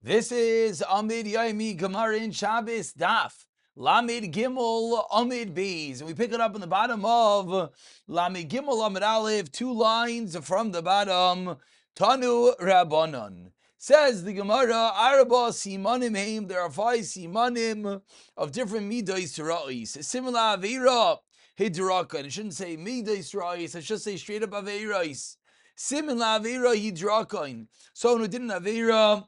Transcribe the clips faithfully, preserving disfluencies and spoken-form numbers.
This is Amid Yaimi Gemara in Shabbos Daf. Lamid Gimel Amid Bees. And we pick it up in the bottom of Lamid Gimel Amid Aleph, two lines from the bottom. Tanu Rabbanon. Says the Gemara, Arba Simanim Haim. There are five Simanim of different Midas Ra'is. Similar Avira Hidraka. And it shouldn't say Midas Ra'is, it should say straight up Avirais. Similar Avira Hidraka. Someone who did an Avira.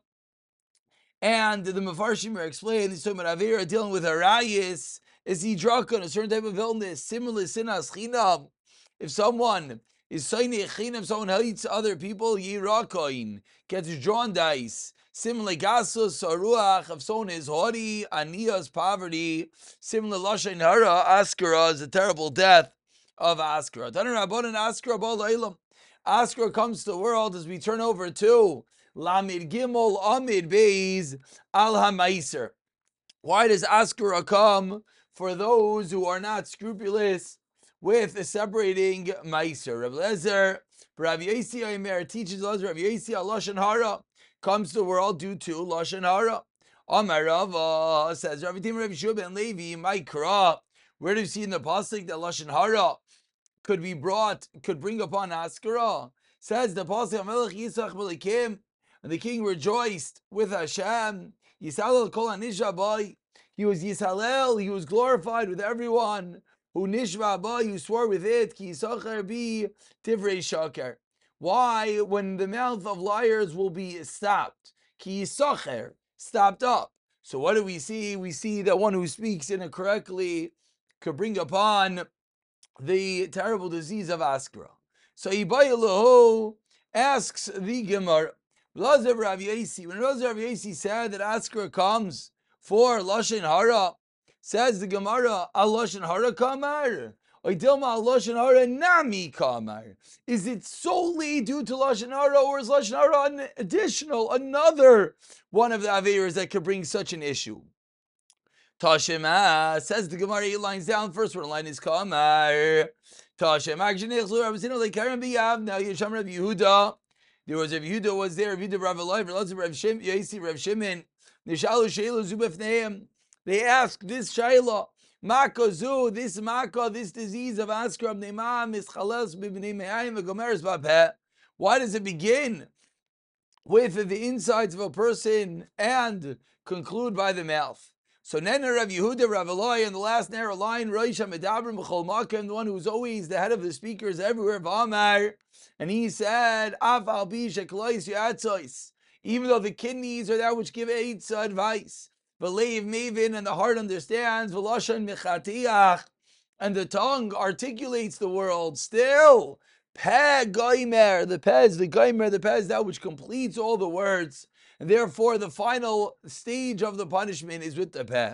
And the Mefarshim are explaining, he's talking about Avera dealing with Arayis, is he drunk on a certain type of illness, similar sinas chinam. If someone is saying chinam, someone hates other people, yirakoin, gets drawn dice. Similar gasus saruach, if someone is haughty, aniyas, poverty. Similar lashain hara, askara is a terrible death of askara. Tanarabon and askara bal ilam. Askara comes to the world as we turn over to Lamid Gimel Amid Beis Al HaMaiser. Why does Askara come? For those who are not scrupulous with separating Maiser. Rav Lezer, Rav Yossi Omer teaches us, Rav Yossi Lashon Hara comes to the world due to Lashon Hara. Amar Rava says, Rav Tim Rav Shua ben Levi, Maikra. Where do you see in the pasuk that Lashon Hara could be brought, could bring upon Askara? Says the pasuk, Melech Yisach Belikim. And the king rejoiced with Hashem. Yishalel kol hanisha bai. He was Yishalel, he was glorified with everyone who nishva bai, who swore with it. Ki yisacher bi tivrei shaker. Why? When the mouth of liars will be stopped. Ki yisacher, stopped up. So what do we see? We see that one who speaks incorrectly could bring upon the terrible disease of Askara. So Ibayalahu asks the Gemara, Rav Rav Yossi, when Rav Rav Yossi said that Askara comes for Lashon Hara, says the Gemara, Al Lashon Hara kamar, Oidilma Al Lashon Hara nami kamar. Is it solely due to Lashon Hara, or is Lashon Hara an additional, another one of the Averas that could bring such an issue? Tashema, says the Gemara eight lines down, first one line is kamar. Tashema, now Yesham Rav Yehuda. There was Rav Yehuda was there, Rav Yehuda Rav Eloi, Rav Shimon, Yossi, Rav Shimon. Nishalu Sheila Zubefneim. They ask this Shaila, Makazu, this Maka, this disease of Askara Neimam is Chalas Bibnei Me'ayim V'Gomeres Bapeh. Why does it begin with the insides of a person and conclude by the mouth? So Nena Rav Yehuda Rav Eloi, in the last narrow line, Rosh HaMedabrim B'chol Makom, the one who's always the head of the speakers everywhere, V'amar. And he said, even though the kidneys are that which give AIDS advice, and the heart understands, and the tongue articulates the world, still, the pez, the gaimer, the pez, that which completes all the words, and therefore the final stage of the punishment is with the peh.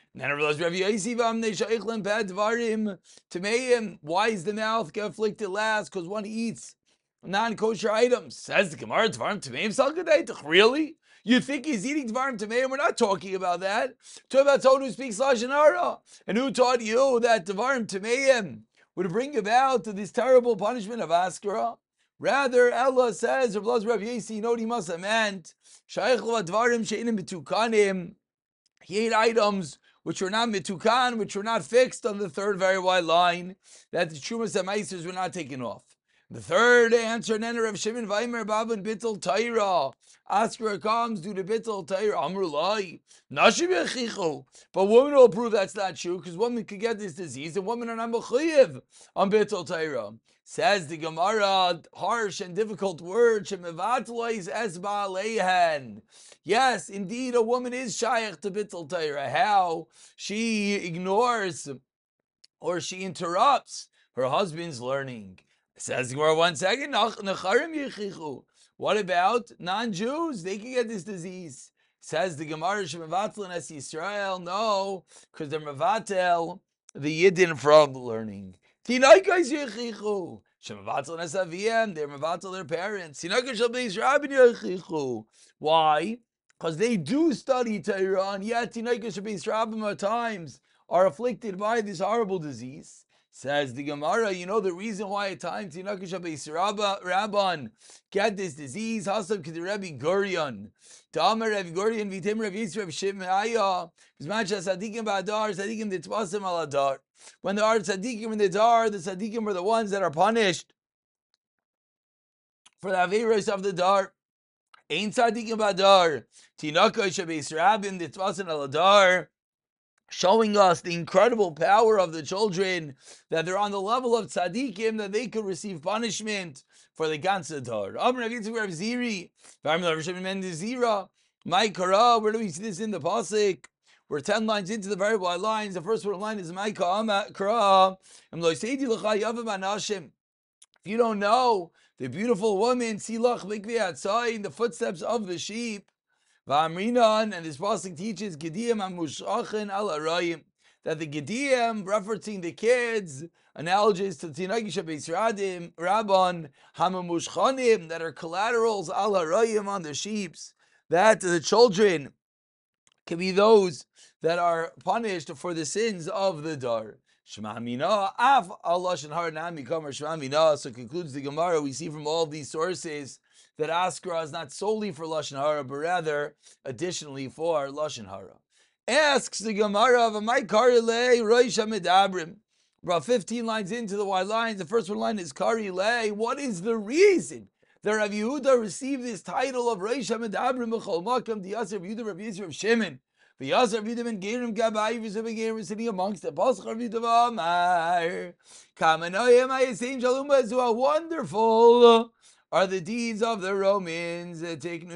Why is the mouth get afflicted last? Because one eats non-kosher items. Says the Gemara, Dvarim Tameim Salkadaytach. Really? You think he's eating Dvarim Tameim? We're not talking about that. Talk about someone who speaks Lashon Hara. And who taught you that Dvarim Tameim would bring about this terrible punishment of Askara? Rather, Allah says, Rav Rav Yossi, you know what he must have meant? Shaykh Dvarim She'inim B'tukanim. He ate items which were not mitukan, which were not fixed on the third very wide line, that the Shumas and Maisers were not taken off. The third answer, Nena Rav Shimon Vaimer Babin Bittul Taira. Askara comes due to Bittul Taira. Amrulai. Nashim Yechichu. But women will prove that's not true, because women could get this disease, and women are not mechayiv on Bittul Taira. Says the Gemara, harsh and difficult word, Shemevatlois Esba Lehen. Yes, indeed, a woman is shaykh to Bittul Taira. How? She ignores or she interrupts her husband's learning. Says the Gemara, one second, what about non-Jews? They can get this disease. Says the Gemara, Shemevatel Es Yisrael. No, because they're mevatel the Yidden from learning. Tinaikais Yechichu. Shemevatel Es Aviem. They're mevatel their parents. Tinaikais Shel Beis Rabin Yechichu. Why? Because they do study Torah, and yet Tinaikais Shel Beis Rabin at times are afflicted by this horrible disease. Says the Gemara, you know the reason why at times Tinakish Rabban get this disease, Hasab Kedirebi Gurion. Tamar Rev Gurion, Vitim Rev Yisrael Shimaya, Bismancha Sadikim Badar, Sadikim Ditwasim Aladar. When there are Sadikim in the Dar, the Sadikim are the ones that are punished for the Averos of the Dar. Ein Sadikim Badar, Tinakish Rabban, Ditwasim Aladar. Showing us the incredible power of the children, that they're on the level of tzaddikim, that they could receive punishment for the ganze dar. My kara, where do we see this in the pasuk? We're ten lines into the very wide lines. The first line is my kara. If you don't know, the beautiful woman, silach mikveh atzai, in the footsteps of the sheep. V'amrinan, and this pasuk teaches Gediyim amushachin al arayim, that the Gediyim, referencing the kids, analogies to Tinagish Beis Rabban hamamushchanim, that are collaterals al arayim on the sheeps, that the children can be those that are punished for the sins of the dar. Shema Mina, af Allah shenhar nami kamer Shema Mina. So concludes the Gemara. We see from all of these sources that Askara is not solely for Lashon Hara, but rather additionally for Lashon Hara. Asks the Gemara of my Karile Roisha Medabrim. About fifteen lines into the wide lines. The first one line is Karile. What is the reason that Rav Yehuda received this title of Roisha Medabrim B'chol Makam D'Yasser Rav Yehuda Rav Yisrael Rav Shimon? V'Yasser Rav Yehuda Ben Gerim Gabai V'Zeh Ben Gerim sitting amongst the Pasach Rav Yehuda V'Amar Kamanoyim Hayasim Shalom who are wonderful are the deeds of the Romans. Teknu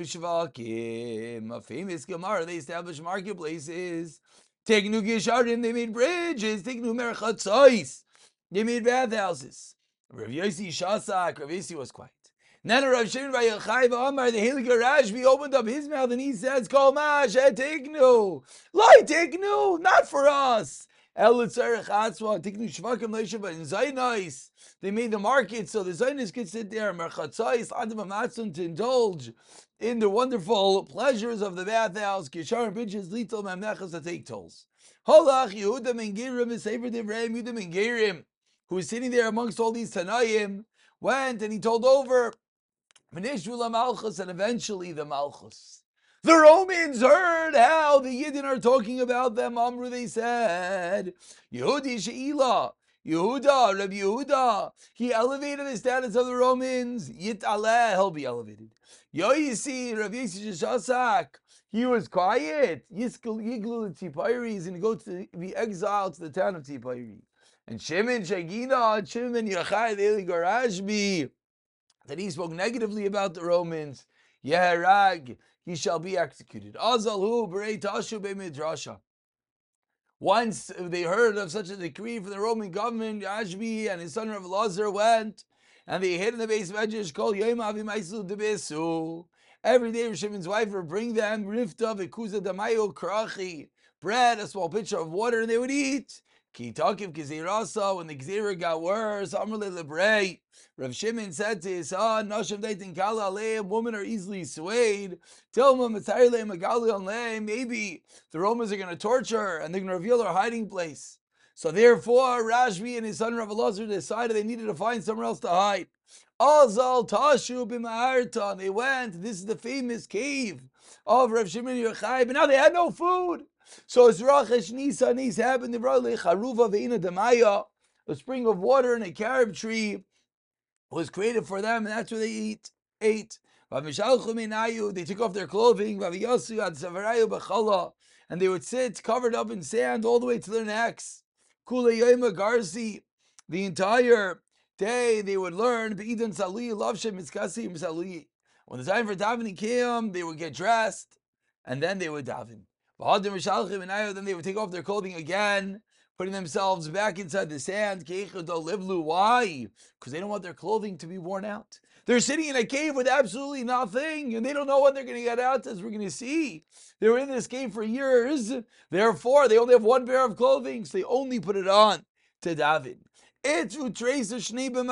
Shvakim, a famous Gemara. They established marketplaces. Teknu Gisharim, they made bridges. Teknu Merchatzois, they made bathhouses. Rav Yossi Shasak, Rav Yossi was quiet. Then Rav Shimon Bar Yochai V'Amar, the Heilige Rashbi, opened up his mouth and he says, Kol Mash Teknu, Lai Teknu, not for us. El Tzarech Atzma, Tiknu Shvakim Leisha, but in Zainais, they made the market so the Zionis could sit there, Merchatzais, Adam Amatzun, to indulge in the wonderful pleasures of the bathhouse, Kishar and bridges, Litel Mamnechas, to take tolls. Holach Yehuda Ben Gerim, the Sefer Divrei Yehuda Ben Gerim, who was sitting there amongst all these Tanaim, went and he told over, Menishvu La Malchus, and eventually the Malchus. The Romans heard how the Yidden are talking about them. Amru, they said, Yehudi She'ilah, Yehuda, Rabbi Yehuda, he elevated the status of the Romans. Yit Aleh, he'll be elevated. Yoyisi, Rabbi Yisrael Shasak, he was quiet. Yiskel Yiglu Tzipayri, he's going to go to be exiled to the town of Tzipayri. And Shimon Shagina, Shimon Yochai, the Eli Garashbi, that he spoke negatively about the Romans. Yeherag, he shall be executed. Azalhu Berei Tashu B'Midrasha. Once they heard of such a decree from the Roman government, Yashbi and his son Rav Lazar went, and they hid in the base of Medrash called Yom Avimaisu Debesu. Every day Rav Shimon's wife would bring them Rifta V'Kuza Damayo Krachi, bread, a small pitcher of water, and they would eat. Ki Takiv Gezerasa, when the Gezerah got worse, Amrle Lebrei, Rav Shimon said to his son, Nashim Daitin Kala Aleim, women are easily swayed. Tell them, maybe the Romans are going to torture and they're going to reveal their hiding place. So therefore, Rashbi and his son Rav Elazar decided they needed to find somewhere else to hide. Azal Tashu B'Ma'arta, they went, this is the famous cave of Rav Shimon Yochai, but now they had no food. So as Rachesh Nisa Nis happened, they brought Charuva Ve'ina Damaya, a spring of water and a carob tree was created for them, and that's where they eat, ate. They took off their clothing, and they would sit covered up in sand all the way to their necks. The entire day they would learn. When the time for davening came, they would get dressed, and then they would daven. Then they would take off their clothing again, putting themselves back inside the sand. Why? Because they don't want their clothing to be worn out. They're sitting in a cave with absolutely nothing, and they don't know when they're going to get out, as we're going to see. They were in this cave for years. Therefore, they only have one pair of clothing, so they only put it on to daven.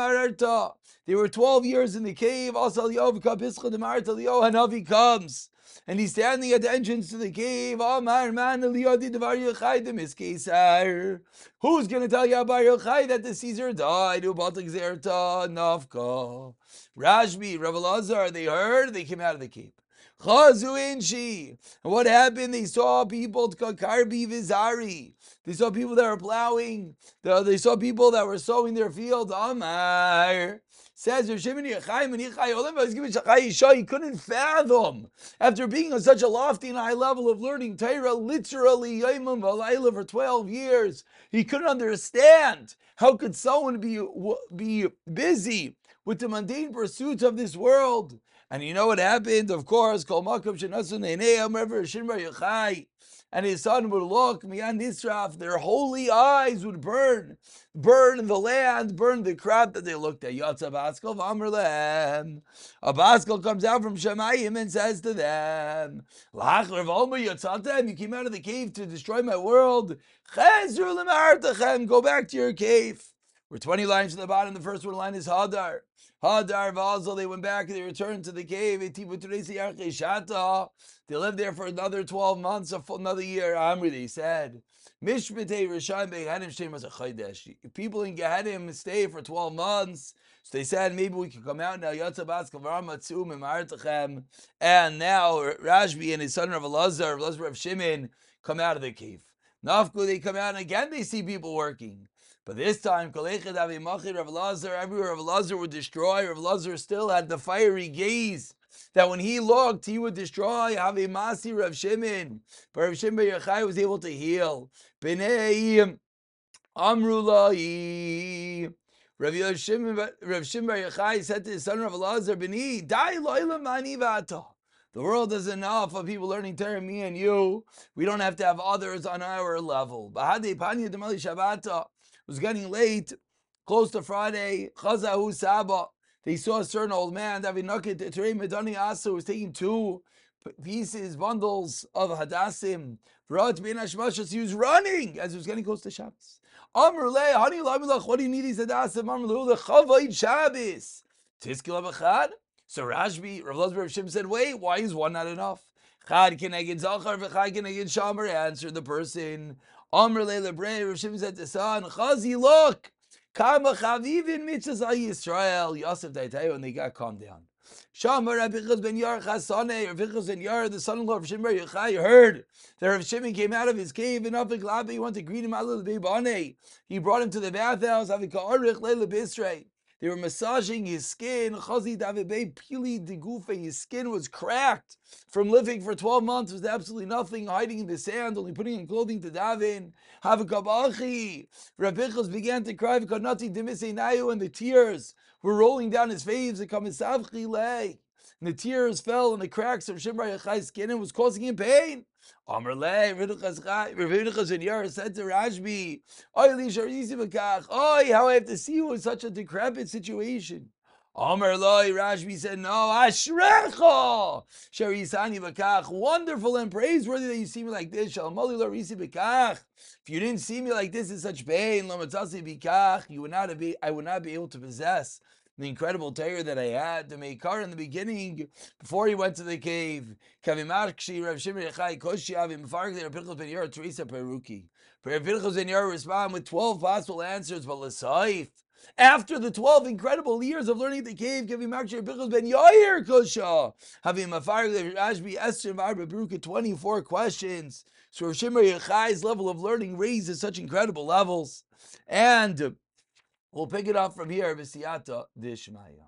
They were twelve years in the cave. Hanavi comes. and he's standing at the entrance to the cave. Amar man Eliyadi Devar Yochai Demis Kesar. Who's going to tell you about Yochai that the Caesar died? Ubatak Zerta Nafka. Rashbi, Rav Elazar, they heard, they came out of the cave. Chazu Inshi. And what happened? They saw people, Karbi Vizari. They saw people that were plowing. They saw people that were sowing their fields. Amar. Says Rav Shimon Yochai and Yochai Olam was given Shachai Yisha. He couldn't fathom, after being on such a lofty and high level of learning Torah, literally Yomim V'Layla for twelve years, he couldn't understand how could someone be be busy with the mundane pursuits of this world. And you know what happened? Of course, Kol Makom Shenasun Eineim Rav Shimon Yochai and his son would look, Miyan Nisraf, their holy eyes would burn, burn the land, burn the crop that they looked at. Yatza Baskel v'amr lehem. A Baskel comes out from Shemayim and says to them, Lach Revoma Yatzatem, you came out of the cave to destroy my world. Chezru l'martachem, go back to your cave. We're twenty lines to the bottom. The first one line is Hadar. Hadar Vazel, they went back and they returned to the cave. They lived there for another twelve months, another year. Amri, they said, Mishpetei Rishayim Be'Gehenim Shem was a Chaydesh. If people in Gehenim stay for twelve months, so they said, maybe we can come out now. Yatza Baskel V'Ram Matzum Emartachem. And now Rashbi and his son Rav Elazar, Rav Elazar Rav Shimon, come out of the cave. Nafku, they come out and again they see people working. But this time, Rav Elazar, everywhere Rav Elazar would destroy. Rav Elazar still had the fiery gaze that when he looked, he would destroy. Havimasi Rav Shimon. But Rav Shimon Yochai was able to heal. B'nei Amrulai. Rav Shimon Yochai said to his son Rav Elazar, B'nei, Dai lo'ilam mani v'ata. The world is enough of people learning Torah, me and you. We don't have to have others on our level. Bahadei Panya Demali Shabbata. It was getting late, close to Friday. Chazahu Saba. They saw a certain old man, Davinakit Terei Medani Asa, was taking two pieces, bundles of Hadassim. He was running as he was getting close to Shabbos. Amr le, honey, what do you need these Hadassim? Amr le, Chavoid Shabbos. Tiskil Abachad. So Rashbi, Rav Elazar Rav Shimon said, wait, why is one not enough? Chad keneged Zachar v'chad keneged Shamer, answered the person. Amr le lebrei, Rav Shimon said to son, Chazi, look, Kama chavivin mitzvahs Yisrael. Yosef Daitayu, and they got calmed down. Shamer Abichas ben Yar Chasane, Abichas ben Yar, the son-in-law of Shimon Yochai, heard that Rav Shimon came out of his cave in Afik Labi. He wanted to greet him. He brought him to the bathhouse. Avika Arich Leila Bisrei. They were massaging his skin. Chazi Davibe Pili Digufe. His skin was cracked from living for twelve months with absolutely nothing, hiding in the sand, only putting in clothing to daven. Havakabachi. Rabichas began to cry. V'kanati Dimiseinayu, and the tears were rolling down his face. And the tears fell in the cracks of Shimon Yochai's skin and was causing him pain. Amr le, Rav Pinchas ben Yair said to Rashbi, Oy, how I have to see you in such a decrepit situation. Amr le, Rashbi said, no, Ashrecha, Sharisani Bakach, wonderful and praiseworthy that you see me like this. Shalmali lo risi Bakach. If you didn't see me like this in such pain, lo matzasi Bakach, you would not be, I would not be able to possess the incredible Torah that I had to make car in the beginning before he went to the cave. Kavimarkshi Rav Shimon Yochai Koshi Avim Farkli Rav Pinchas ben Yair Teresa Peruki. Rav Pinchas ben Yair respond with twelve possible answers, but l'saif. After the twelve incredible years of learning at the cave, Kavimarkshi Rav Pinchas ben Yair Kosha Avim Farkli Rashbi Esther Marba Peruki, twenty-four questions. So Rav Shimon Yochai's level of learning raises such incredible levels, and we'll pick it up from here, V'siyata Dishmaya.